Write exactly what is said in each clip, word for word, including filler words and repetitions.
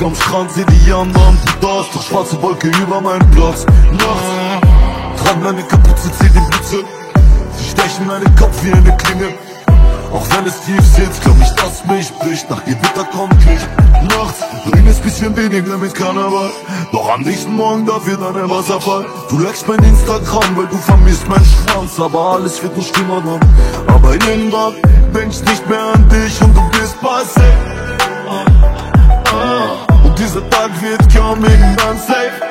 am Strand, seh die anderen, du da ist doch schwarze Wolke über meinen Platz. Nachts, trag meine Kapuze, zieh die Blitze, sie stechen meinen Kopf wie eine Klinge. Auch wenn es tief sitzt, glaub ich, dass mich bricht. Nach Gewitter kommt Licht. Nachts bring es bisschen weniger mit Karneval, doch am nächsten Morgen dafür dann ein Wasserfall. Du likest mein Instagram, weil du vermisst meinen Schwanz, aber alles wird nicht schlimmer dann. Aber irgendwann denk ich nicht mehr an dich und du bist passé. ah, ah. Und dieser Tag wird kaum irgendwann safe.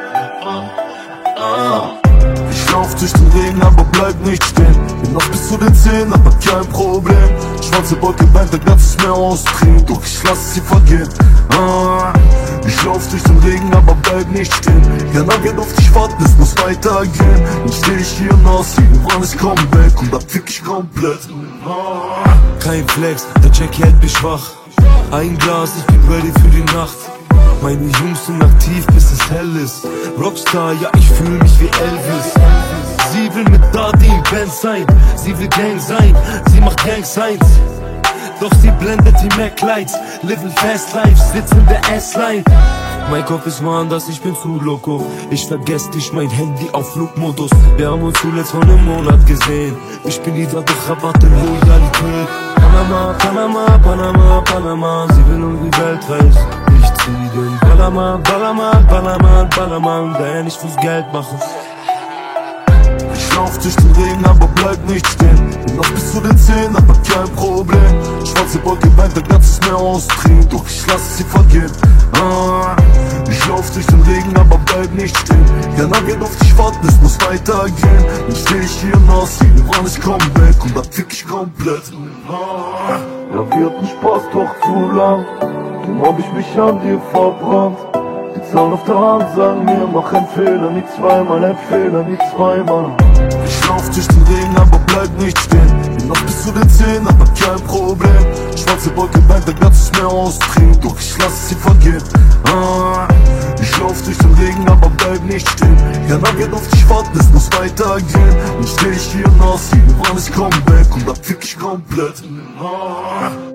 ah, ah. Ich lauf durch den Regen, aber bleib nicht stehen. Bin noch bis zu den Zähnen, aber kein Problem. Schwarze Wolke weint ein ganzes Meer ausdrehen, doch ich lass sie vergehen. ah. Ich lauf durch den Regen, aber bleib nicht stehen. Keiner wird auf dich warten, es muss weitergehen. Dann steh ich hier nass, irgendwann ist komm weg und dann fick ich komplett. ah. Kein Flex, der Jackie hält mich wach. Ein Glas, ich bin ready für die Nacht. Meine Jungs sind aktiv, bis es hell ist. Rockstar, ja, ich fühl mich wie Elvis. Sie will mit Darty im Band sein, sie will Gang sein, sie macht Gang Signs. Doch sie blendet die Mac-Lights, living fast life, sitzt in der S-Line. Mein Kopf ist woanders, ich bin zu loco. Ich vergess dich, mein Handy auf Flugmodus. Wir haben uns zuletzt vor einem Monat gesehen. Ich bin wieder doch Rabatt in Loyalität. Panama, Panama, Panama, Panama. Sie will um die Welt reisen. Ich zieh den Ballermann, Ballermann, Ballermann, Ballermann, der nicht fürs Geld machen. Ich lauf durch den Regen, aber bleib nicht stehen. Bin noch bis zu den Zähnen, aber kein Problem. Schwarze Wolke weint ein ganzes Meer ausdrehen, doch ich lass sie vergehen. ah. Ich lauf durch den Regen, aber bleib nicht stehen. Keiner wird auf dich warten, es muss weitergehen. Dann steh ich hier nass, irgendwann ich komm weg und dann fick ich komplett. ah. Ja, wir hatten Spaß, doch zu lang. Dann hab ich mich an dir verbrannt. Die Zahlen auf der Hand sagen mir, mach einen Fehler, nicht zweimal, ein Fehler, nicht zweimal. Ich lauf durch den Regen, aber bleib nicht stehen. Bin noch bis zu den Zähnen, aber kein Problem. Schwarze Wolke weint ein ganzes Meer ausdrehen, doch ich lass sie vergehen. ah. Ich lauf durch den Regen, aber bleib nicht stehen. Keiner wird auf dich warten, es muss weitergehen. Dann steh ich hier nass, irgendwann ich komm weg und dann fick ich komplett. ah.